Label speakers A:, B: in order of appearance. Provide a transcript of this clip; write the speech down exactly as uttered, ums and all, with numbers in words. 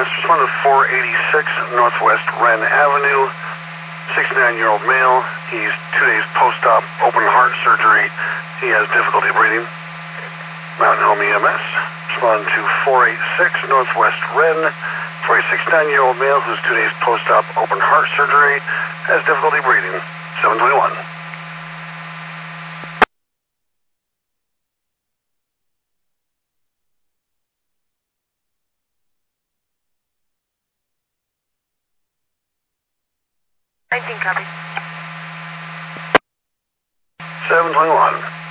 A: S. Respond to four eighty-six Northwest Wren Avenue. sixty-nine-year-old male. He's two days post-op, open heart surgery. He has difficulty breathing. Mountain Home E M S. Respond to four eighty-six Northwest Wren for a sixty-nine-year-old male who's two days post-op, open heart surgery, has difficulty breathing. seven twenty-one.
B: nineteen copy.
A: seven twenty-one.